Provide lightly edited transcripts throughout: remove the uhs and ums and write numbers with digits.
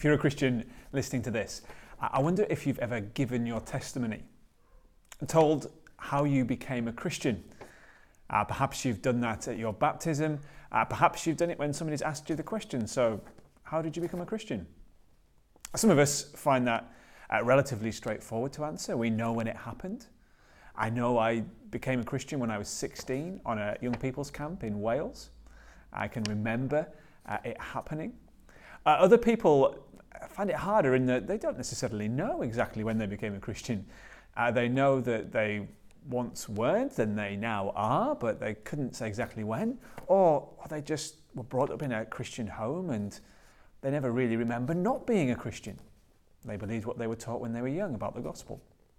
If you're a Christian listening to this, I wonder if you've ever given your testimony and told how you became a Christian. Perhaps you've done that at your baptism. Perhaps you've done it when somebody's asked you the question, so how did you become a Christian? Some of us find that relatively straightforward to answer. We know when it happened. I know I became a Christian when I was 16 on a young people's camp in Wales. I can remember it happening. Other people find it harder in that they don't necessarily know exactly when they became a Christian. They know that they once weren't and they now are, but they couldn't say exactly when. Or they just were brought up in a Christian home and they never really remember not being a Christian. They believed what they were taught when they were young about the gospel.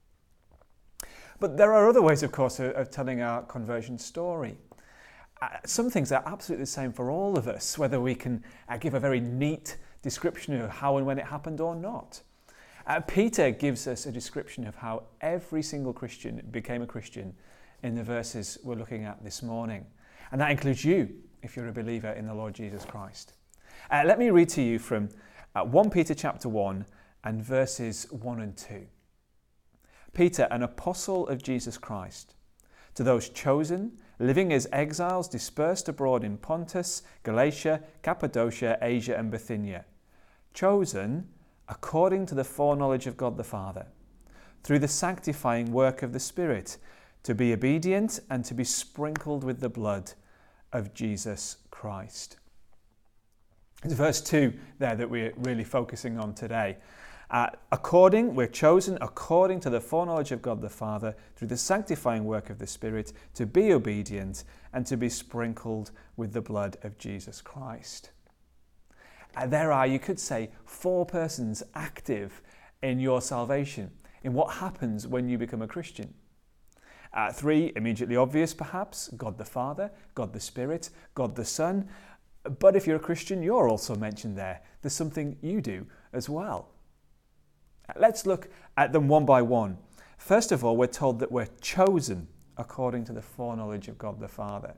But there are other ways, of course, of telling our conversion story. Some things are absolutely the same for all of us, whether we can give a very neat description of how and when it happened or not. Peter gives us a description of how every single Christian became a Christian in the verses we're looking at this morning. And that includes you, if you're a believer in the Lord Jesus Christ. Let me read to you from 1 Peter chapter 1 and verses 1 and 2. Peter, an apostle of Jesus Christ, to those chosen, living as exiles dispersed abroad in Pontus, Galatia, Cappadocia, Asia and Bithynia, chosen according to the foreknowledge of God the Father, through the sanctifying work of the Spirit, to be obedient and to be sprinkled with the blood of Jesus Christ. It's verse 2 there that we're really focusing on today. We're chosen according to the foreknowledge of God the Father, through the sanctifying work of the Spirit, to be obedient and to be sprinkled with the blood of Jesus Christ. There are, you could say, 4 persons active in your salvation, in what happens when you become a Christian. 3 immediately obvious perhaps: God the Father, God the Spirit, God the Son. But if you're a Christian, you're also mentioned there. There's something you do as well. Let's look at them one by one. First of all, we're told that we're chosen according to the foreknowledge of God the Father.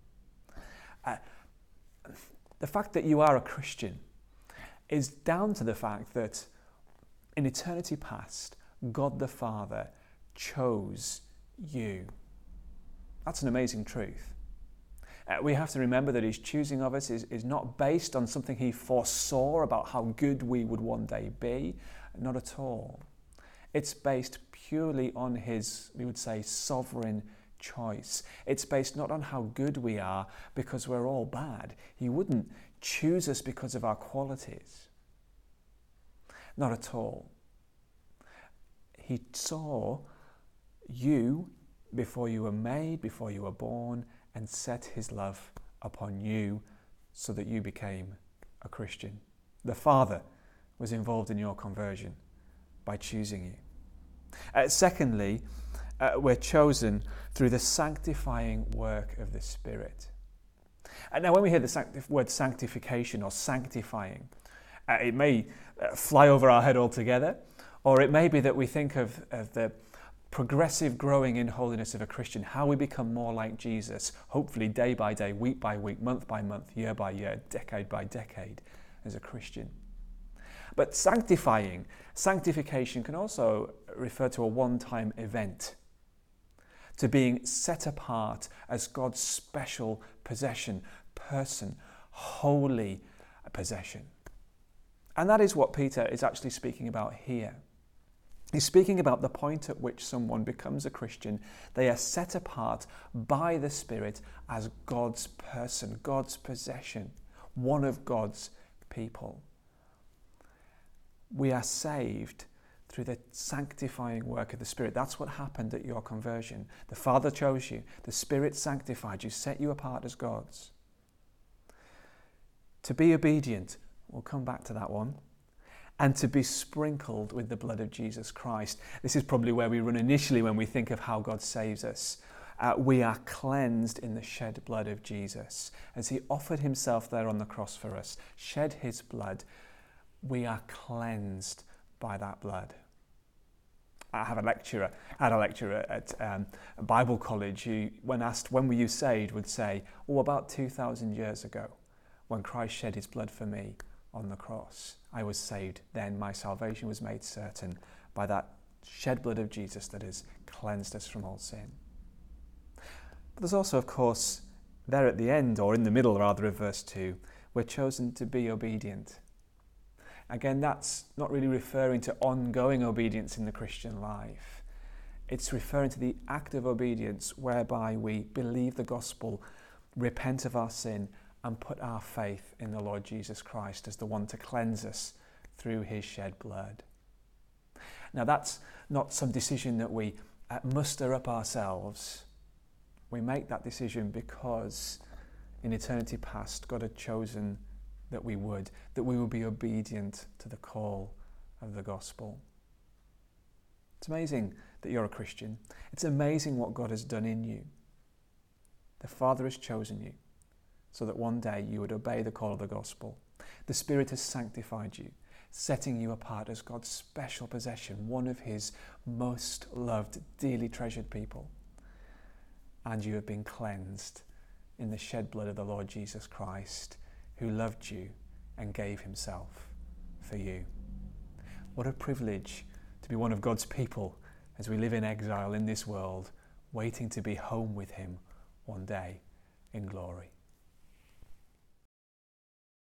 The fact that you are a Christian is down to the fact that in eternity past, God the Father chose you. That's an amazing truth. We have to remember that his choosing of us is not based on something he foresaw about how good we would one day be. Not at all. It's based purely on his, we would say, sovereign choice. It's based not on how good we are because we're all bad. He wouldn't choose us because of our qualities. Not at all. He saw you before you were made, before you were born, and set his love upon you so that you became a Christian. The Father was involved in your conversion by choosing you. Secondly, we're chosen through the sanctifying work of the Spirit. Now, when we hear the word sanctification or sanctifying, it may fly over our head altogether, or it may be that we think of the progressive growing in holiness of a Christian, how we become more like Jesus, hopefully day by day, week by week, month by month, year by year, decade by decade as a Christian. But sanctification can also refer to a one-time event, to being set apart as God's special possession, person, holy possession. And that is what Peter is actually speaking about here. He's speaking about the point at which someone becomes a Christian. They are set apart by the Spirit as God's person, God's possession, one of God's people. We are saved through the sanctifying work of the Spirit. That's what happened at your conversion. The Father chose you. The Spirit sanctified you, set you apart as God's. To be obedient, we'll come back to that one, and to be sprinkled with the blood of Jesus Christ. This is probably where we run initially when we think of how God saves us. We are cleansed in the shed blood of Jesus. As he offered himself there on the cross for us, shed his blood, we are cleansed by that blood. I had a lecturer at a Bible college who, when asked, when were you saved, would say, about 2,000 years ago, when Christ shed his blood for me on the cross. I was saved. Then my salvation was made certain by that shed blood of Jesus that has cleansed us from all sin. But there's also, of course, there at the end, or in the middle rather, of verse 2, we're chosen to be obedient. Again, that's not really referring to ongoing obedience in the Christian life. It's referring to the act of obedience whereby we believe the gospel, repent of our sin, and put our faith in the Lord Jesus Christ as the one to cleanse us through his shed blood. Now, that's not some decision that we muster up ourselves. We make that decision because in eternity past, God had chosen that we would be obedient to the call of the gospel. It's amazing that you're a Christian. It's amazing what God has done in you. The Father has chosen you so that one day you would obey the call of the gospel. The Spirit has sanctified you, setting you apart as God's special possession, one of his most loved, dearly treasured people. And you have been cleansed in the shed blood of the Lord Jesus Christ, who loved you and gave himself for you. What a privilege to be one of God's people as we live in exile in this world, waiting to be home with him one day in glory.